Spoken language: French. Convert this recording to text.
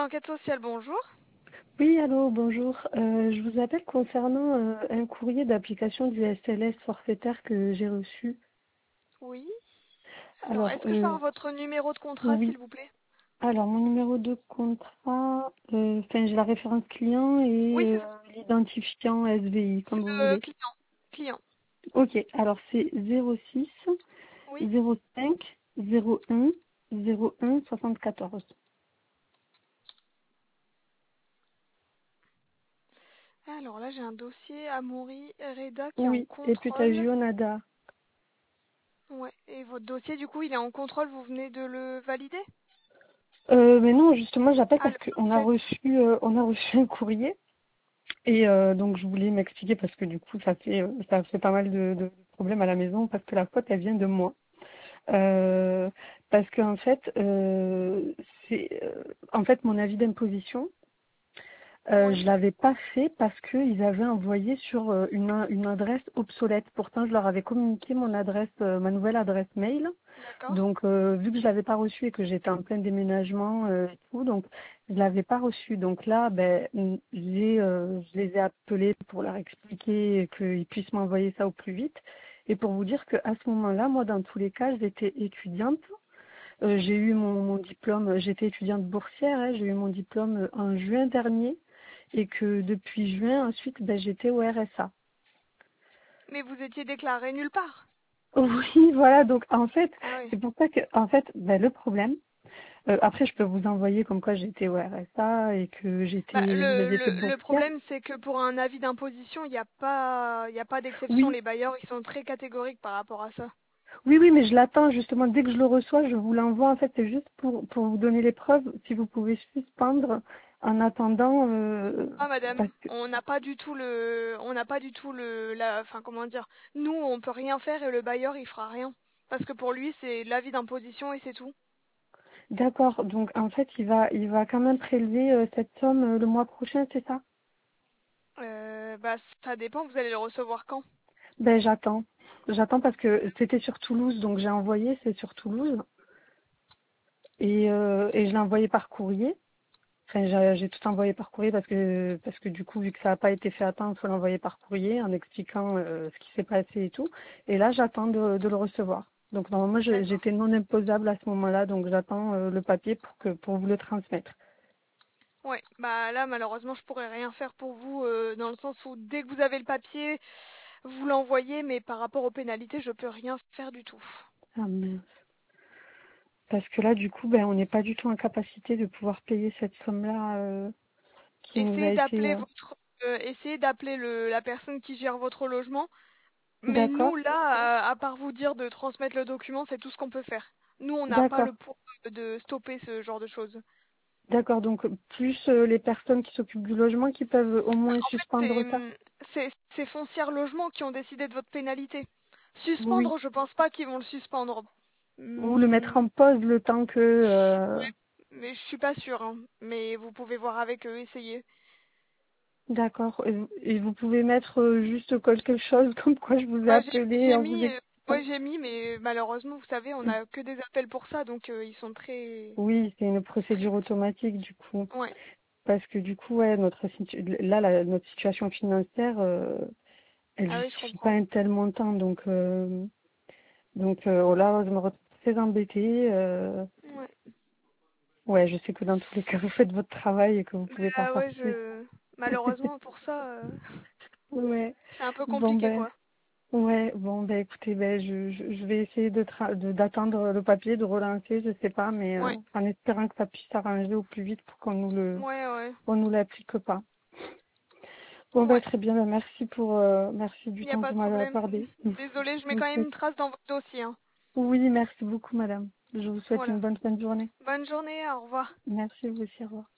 Enquête sociale, bonjour. Oui, allô, bonjour. Je vous appelle concernant un courrier d'application du SLS forfaitaire que j'ai reçu. Oui. Alors, Alors, est-ce que je peux avoir votre numéro de contrat, oui. s'il vous plaît? Alors, mon numéro de contrat, enfin, j'ai la référence client Oui, et c'est ça. l'identifiant SVI, comme vous Le voulez. client. Client. Ok, alors c'est 06 Oui. 05 01 01 74. Alors là, j'ai un dossier Amaury Reda qui est en Oui, et contrôle. Putagio Nada. Ouais. Et votre dossier, du coup, il est en contrôle. Vous venez de le valider? Mais non, justement, j'appelle Ah, parce le qu'on a fait. reçu un courrier. Et donc je voulais m'expliquer parce que du coup ça fait pas mal de problèmes à la maison parce que la faute elle vient de moi. Euh, Parce qu'en fait c'est en fait mon avis d'imposition je Oui. l'avais pas fait parce qu'ils avaient envoyé sur une adresse obsolète. Pourtant je leur avais communiqué mon adresse ma nouvelle adresse mail. D'accord. Donc, vu que je l'avais pas reçu et que j'étais en plein déménagement et tout, donc je l'avais pas reçu. Donc là, je les ai appelés pour leur expliquer qu'ils puissent m'envoyer ça au plus vite. Et pour vous dire qu'à ce moment-là, moi, dans tous les cas, j'étais étudiante. J'ai eu mon diplôme, j'étais étudiante boursière, hein, j'ai eu mon diplôme en juin dernier. Et que depuis juin, ensuite, j'étais au RSA. Mais vous étiez déclaré nulle part. Oui, voilà. Donc, en fait, Ah oui. c'est pour ça que, en fait, le problème, après, je peux vous envoyer comme quoi j'étais au RSA et que Bah, j'étais le boursière. problème, c'est que pour un avis d'imposition, il y a pas d'exception. Oui, Les bailleurs, ils sont très catégoriques par rapport à ça. oui, oui, mais je l'attends justement. Dès que je le reçois, je vous l'envoie. En fait, c'est juste pour vous donner les preuves. Si vous pouvez suspendre en attendant, Ah madame, parce que on n'a pas du tout enfin comment dire, nous on peut rien faire et le bailleur il fera rien. Parce que pour lui c'est l'avis d'imposition et c'est tout. d'accord. Donc, en fait, il va quand même prélever cette somme le mois prochain, c'est ça? Bah ça dépend, vous allez le recevoir quand? J'attends. J'attends parce que c'était sur Toulouse, donc j'ai envoyé, c'est sur Toulouse, et je l'ai envoyé par courrier. Enfin, j'ai tout envoyé par courrier parce que du coup, vu que ça n'a pas été fait à temps, il faut l'envoyer par courrier en expliquant ce qui s'est passé et tout. Et là, j'attends de le recevoir. Donc normalement, D'accord. j'étais non imposable à ce moment-là, donc j'attends le papier pour vous le transmettre. Ouais, bah là malheureusement je pourrais rien faire pour vous dans le sens où dès que vous avez le papier, vous l'envoyez, mais par rapport aux pénalités, je peux rien faire du tout. Ah mince. Parce que là, du coup, on n'est pas du tout en capacité de pouvoir payer cette somme-là qui nous a Essayez été. d'appeler la personne qui gère votre logement. Mais nous, D'accord, là, à part vous dire de transmettre le document, c'est tout ce qu'on peut faire. Nous, on n'a pas d'accord, le pouvoir de stopper ce genre de choses. d'accord. Donc plus les personnes qui s'occupent du logement qui peuvent au Bah, moins en fait, suspendre ça. c'est Foncière Logement qui ont décidé de votre pénalité. Oui. Suspendre, je pense pas qu'ils vont le suspendre. Ou le mettre Hmm, en pause le temps que. mais je suis pas sûre, hein. Mais vous pouvez voir avec eux, essayer. D'accord. Et vous pouvez mettre juste quelque chose comme quoi je vous ai Bah, appelé j'ai en vous mis, expliquant. ouais, j'ai mis, mais malheureusement, vous savez, on a que des appels pour ça, donc ils sont très Oui, c'est une procédure stricts. automatique du coup. Ouais. Parce que du coup, ouais, notre situation financière, elle Ah oui, je justifie pas comprends. un tel montant. Oh là, je me retrouve très embêtée. Ouais. Ouais, je sais que dans tous les cas, vous faites votre travail et que vous pouvez pas Bah faire ouais, plus. malheureusement pour ça, Ouais. c'est un peu Bon compliqué ben, quoi. ouais, bon ben, écoutez, je vais essayer d'attendre le papier, de relancer, je sais pas, mais Ouais, en espérant que ça puisse s'arranger au plus vite pour ouais, ouais, qu'on nous l'applique pas. Bon ben, ouais. très bien, ben, merci du Il n'y a temps que pas vous de m'avez problème. accordé. Désolée, je Je mets vous quand même souhaite, une trace dans votre dossier, hein. oui, merci beaucoup, madame. Je vous souhaite une Voilà. bonne fin de journée. Bonne journée, au revoir. Merci, vous aussi, au revoir.